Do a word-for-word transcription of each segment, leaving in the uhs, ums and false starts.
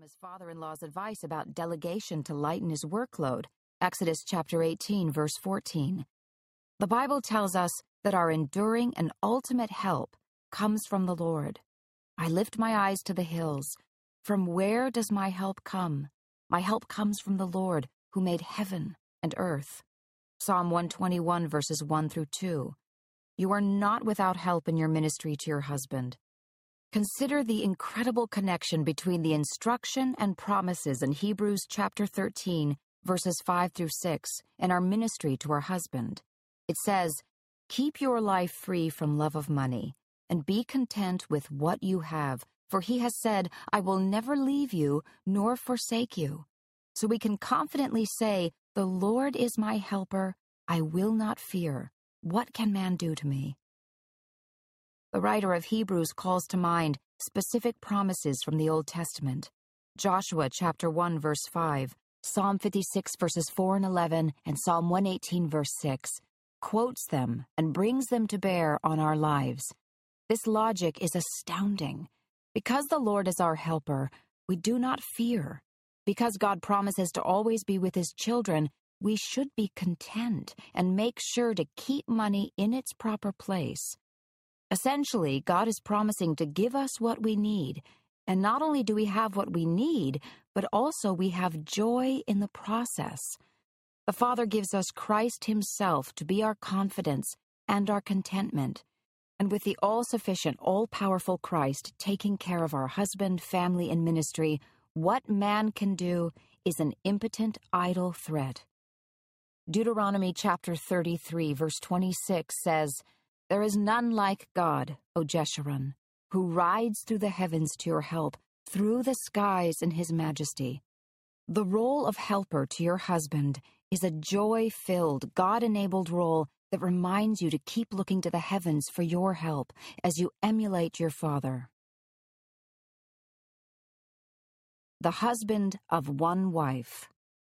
his father-in-law's advice about delegation to lighten his workload. Exodus chapter eighteen, verse fourteen. The Bible tells us that our enduring and ultimate help comes from the Lord. I lift my eyes to the hills. From where does my help come? My help comes from the Lord, who made heaven and earth. Psalm one twenty-one, verses one through two. You are not without help in your ministry to your husband. Consider the incredible connection between the instruction and promises in Hebrews chapter thirteen, verses five through six, and our ministry to our husband. It says, "Keep your life free from love of money, and be content with what you have, for he has said, I will never leave you nor forsake you." So we can confidently say, "The Lord is my helper, I will not fear. What can man do to me?" The writer of Hebrews calls to mind specific promises from the Old Testament. Joshua chapter one, verse five, Psalm fifty-six, verses four and eleven, and Psalm one eighteen, verse six, quotes them and brings them to bear on our lives. This logic is astounding. Because the Lord is our helper, we do not fear. Because God promises to always be with his children, we should be content and make sure to keep money in its proper place. Essentially, God is promising to give us what we need, and not only do we have what we need, but also we have joy in the process. The Father gives us Christ himself to be our confidence and our contentment. And with the all-sufficient, all-powerful Christ taking care of our husband, family, and ministry, what man can do is an impotent, idle threat. Deuteronomy chapter thirty-three, verse twenty-six says, "There is none like God, O Jeshurun, who rides through the heavens to your help, through the skies in his majesty." The role of helper to your husband is a joy-filled, God-enabled role that reminds you to keep looking to the heavens for your help as you emulate your Father. The husband of one wife.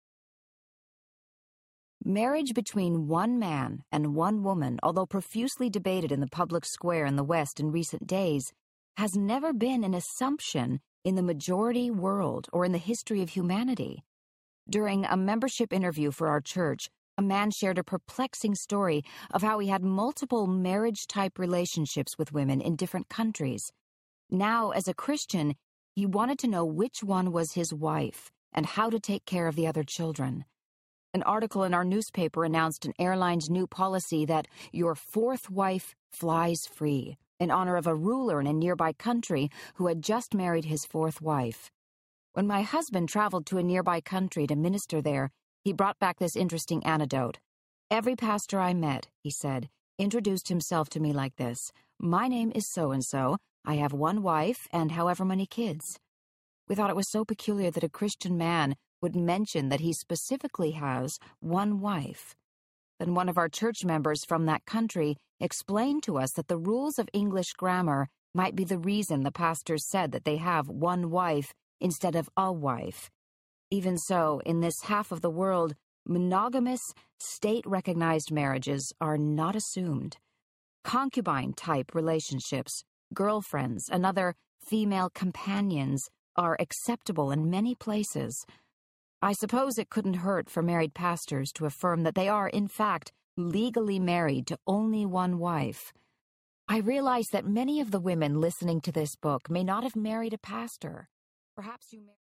Marriage between one man and one woman, although profusely debated in the public square in the West in recent days, has never been an assumption in the majority world or in the history of humanity. During a membership interview for our church, a man shared a perplexing story of how he had multiple marriage-type relationships with women in different countries. Now, as a Christian, he wanted to know which one was his wife and how to take care of the other children. An article in our newspaper announced an airline's new policy that your fourth wife flies free, in honor of a ruler in a nearby country who had just married his fourth wife. When my husband traveled to a nearby country to minister there, he brought back this interesting anecdote. "Every pastor I met," he said, "introduced himself to me like this. My name is so-and-so, I have one wife and however many kids." We thought it was so peculiar that a Christian man would mention that he specifically has one wife. Then one of our church members from that country explained to us that the rules of English grammar might be the reason the pastors said that they have one wife instead of a wife. Even so, in this half of the world, monogamous, state-recognized marriages are not assumed. Concubine-type relationships, girlfriends, and other female companions are acceptable in many places. I suppose it couldn't hurt for married pastors to affirm that they are, in fact, legally married to only one wife. I realize that many of the women listening to this book may not have married a pastor. Perhaps you